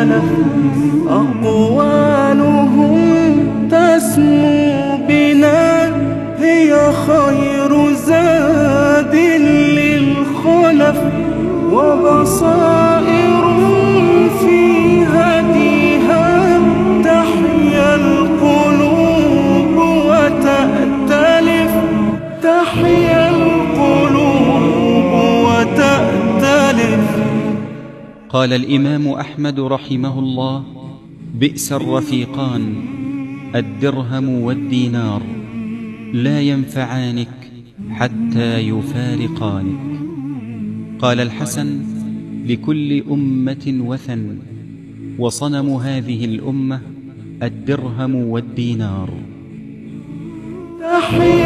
سلف أقوالهم تسمو بنا، هي خير زاد للخلف وبصائر في هديها تحيا القلوب وتأتلف، تحيا القلوب وتأتلف. قال الإمام أحمد رحمه الله: بئس الرفيقان الدرهم والدينار، لا ينفعانك حتى يفارقانك. قال الحسن: لكل أمة وثن، وصنم هذه الأمة الدرهم والدينار.